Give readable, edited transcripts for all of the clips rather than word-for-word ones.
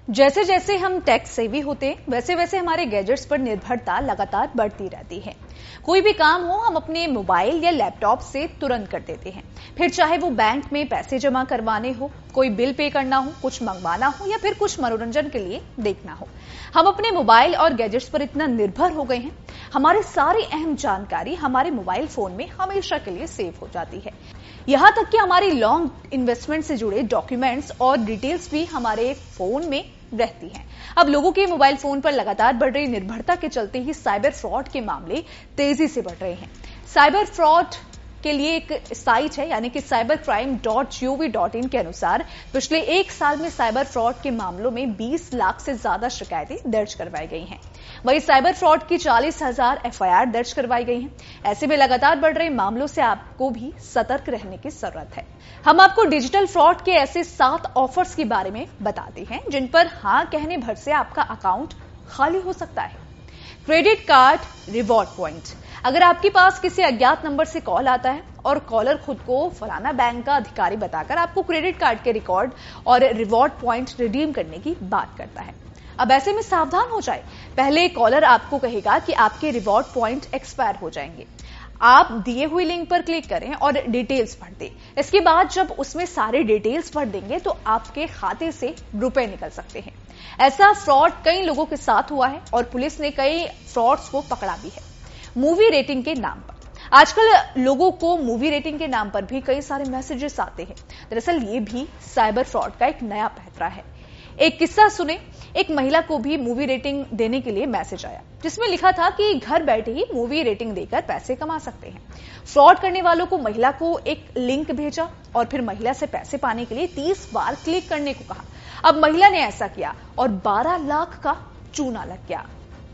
जैसे जैसे हम टेक सेवी होते हैं वैसे वैसे हमारे गैजेट्स पर निर्भरता लगातार बढ़ती रहती है। कोई भी काम हो हम अपने मोबाइल या लैपटॉप से तुरंत कर देते हैं। फिर चाहे वो बैंक में पैसे जमा करवाने हो, कोई बिल पे करना हो, कुछ मंगवाना हो या फिर कुछ मनोरंजन के लिए देखना हो, हम अपने मोबाइल और गैजेट्स पर इतना निर्भर हो गए हैं। हमारी सारी अहम जानकारी हमारे मोबाइल फोन में हमेशा के लिए सेव हो जाती है। यहां तक कि हमारी लॉन्ग इन्वेस्टमेंट से जुड़े डॉक्यूमेंट्स और डिटेल्स भी हमारे फोन में रहती हैं। अब लोगों के मोबाइल फोन पर लगातार बढ़ रही निर्भरता के चलते ही साइबर फ्रॉड के मामले तेजी से बढ़ रहे हैं। साइबर फ्रॉड के लिए एक साइट है यानी कि cybercrime.gov.in के अनुसार पिछले एक साल में साइबर फ्रॉड के मामलों में 20 लाख से ज्यादा शिकायतें दर्ज करवाई गई हैं। वहीं साइबर फ्रॉड की 40,000 FIR दर्ज करवाई गई हैं। ऐसे में लगातार बढ़ रहे मामलों से आपको भी सतर्क रहने की जरूरत है। हम आपको डिजिटल फ्रॉड के ऐसे 7 ऑफर्स के बारे में बताते हैं जिन पर हाँ कहने भर से आपका अकाउंट खाली हो सकता है। Credit card reward point. अगर आपके पास किसी अज्ञात नंबर से कॉल आता है और कॉलर खुद को फलाना बैंक का अधिकारी बताकर आपको क्रेडिट कार्ड के रिकॉर्ड और रिवॉर्ड पॉइंट रिडीम करने की बात करता है, अब ऐसे में सावधान हो जाए। पहले कॉलर आपको कहेगा कि आपके रिवॉर्ड पॉइंट एक्सपायर हो जाएंगे। आप दिए हुए लिंक पर क्लिक करें और डिटेल्स भर दें। इसके बाद जब उसमें सारे डिटेल्स भर देंगे तो आपके खाते से रुपए निकल सकते हैं। ऐसा फ्रॉड कई लोगों के साथ हुआ है और पुलिस ने कई फ्रॉड्स को पकड़ा भी है। मूवी रेटिंग के नाम पर आजकल लोगों को मूवी रेटिंग के नाम पर भी कई सारे मैसेजेस आते हैं। दरअसल ये भी साइबर फ्रॉड का एक नया पैंतरा है। एक किस्सा सुने। एक महिला को भी मूवी रेटिंग देने के लिए मैसेज आया जिसमें लिखा था कि घर बैठे ही मूवी रेटिंग देकर पैसे कमा सकते हैं। फ्रॉड करने वालों को महिला को एक लिंक भेजा और फिर महिला से पैसे पाने के लिए 30 बार क्लिक करने को कहा। अब महिला ने ऐसा किया और 12 लाख का चूना लग गया।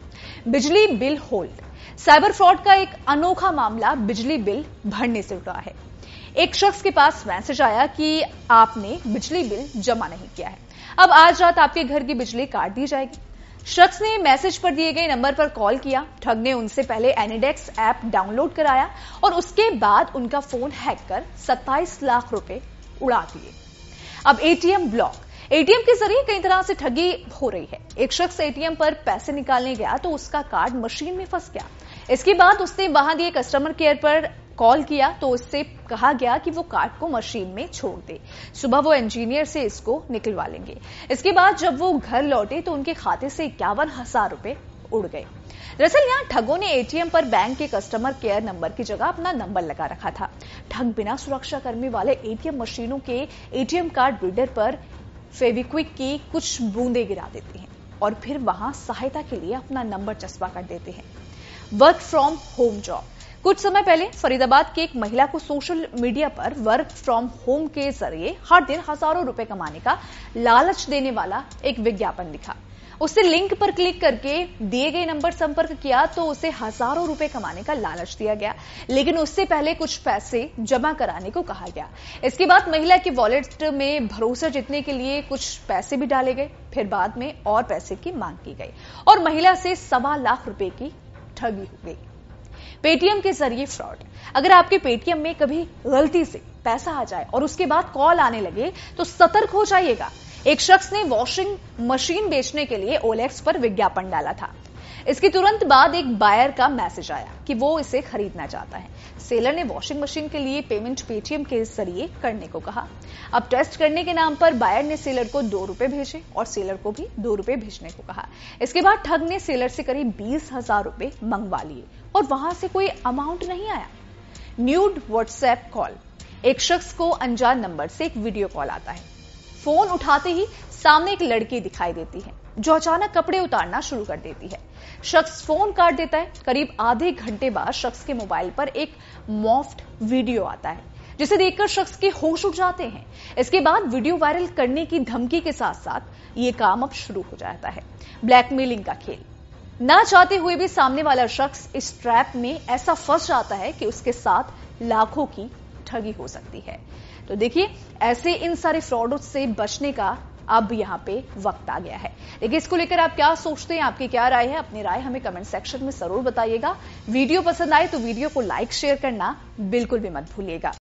बिजली बिल होल्ड। साइबर फ्रॉड का एक अनोखा मामला बिजली बिल भरने से जुड़ा है। एक शख्स के पास मैसेज आया कि आपने बिजली बिल जमा नहीं किया है, अब आज रात आपके घर की बिजली काट दी जाएगी। शख्स ने मैसेज पर दिए गए नंबर पर कॉल किया। ठग ने उनसे पहले एनिडेक्स ऐप डाउनलोड कराया और उसके बाद उनका फोन हैक कर 27 लाख रुपए उड़ा दिए। अब एटीएम ब्लॉक। एटीएम के जरिए कई तरह से ठगी हो रही है। एक शख्स एटीएम पर पैसे निकालने गया तो उसका कार्ड मशीन में फंस गया। इसके बाद उसने वहां दिए कस्टमर केयर पर कॉल किया तो उससे कहा गया कि वो कार्ड को मशीन में छोड़ दे, सुबह वो इंजीनियर से इसको निकलवा लेंगे। इसके बाद जब वो घर लौटे तो उनके खाते से 51,000 रुपए उड़ गए। दरअसल यहाँ ठगों ने एटीएम पर बैंक के कस्टमर केयर नंबर की जगह अपना नंबर लगा रखा था। ठग बिना सुरक्षा कर्मी वाले एटीएम मशीनों के एटीएम कार्ड रीडर पर फेविक्विक की कुछ बूंदे गिरा देते हैं और फिर वहां सहायता के लिए अपना नंबर चस्पा कर देते हैं। Work from home job. कुछ समय पहले फरीदाबाद की एक महिला को सोशल मीडिया पर वर्क फ्रॉम होम के जरिए हर दिन हजारों रुपए कमाने का लालच देने वाला एक विज्ञापन दिखा। उसने लिंक पर क्लिक करके दिए गए नंबर संपर्क किया तो उसे हजारों रुपए कमाने का लालच दिया गया, लेकिन उससे पहले कुछ पैसे जमा कराने को कहा गया। इसके बाद महिला के वॉलेट में भरोसा जीतने के लिए कुछ पैसे भी डाले गए। फिर बाद में और पैसे की मांग की गई और महिला से 1.25 लाख रुपए की ठगी हो गई। पेटीएम के जरिए फ्रॉड। अगर आपके पेटीएम में कभी गलती से पैसा आ जाए और उसके बाद कॉल आने लगे तो सतर्क हो जाइएगा। एक शख्स ने वॉशिंग मशीन बेचने के लिए OLX पर विज्ञापन डाला था। इसके तुरंत बाद एक बायर का मैसेज आया कि वो इसे खरीदना चाहता है। सेलर ने वॉशिंग मशीन के लिए पेमेंट पेटीएम के जरिए करने को कहा। अब टेस्ट करने के नाम पर बायर ने सेलर को 2 रुपए भेजे और सेलर को भी 2 रुपए भेजने को कहा। इसके बाद ठग ने सेलर से करीब 20,000 रुपए मंगवा लिए और वहां से कोई अमाउंट नहीं आया। Nude WhatsApp call. एक शख्स को अनजान नंबर से एक वीडियो कॉल आता है। फोन उठाते ही सामने एक लड़की दिखाई देती है जो अचानक कपड़े उतारना शुरू कर देती है। शख्स फोन काट देता है। करीब आधे घंटे बाद शख्स के मोबाइल पर एक मॉफ्ड वीडियो आता है जिसे देखकर शख्स के होश उड़ जाते हैं। इसके बाद वीडियो वायरल करने की धमकी के साथ साथ ये काम अब शुरू हो जाता है। ब्लैकमेलिंग का खेल। ना चाहते हुए भी सामने वाला शख्स इस ट्रैप में ऐसा फंस जाता है कि उसके साथ लाखों की ठगी हो सकती है। तो देखिए ऐसे इन सारे फ्रॉड से बचने का अब यहाँ पे वक्त आ गया है। देखिए इसको लेकर आप क्या सोचते हैं, आपकी क्या राय है? अपनी राय हमें कमेंट सेक्शन में जरूर बताइएगा। वीडियो पसंद आए तो वीडियो को लाइक शेयर करना बिल्कुल भी मत भूलिएगा।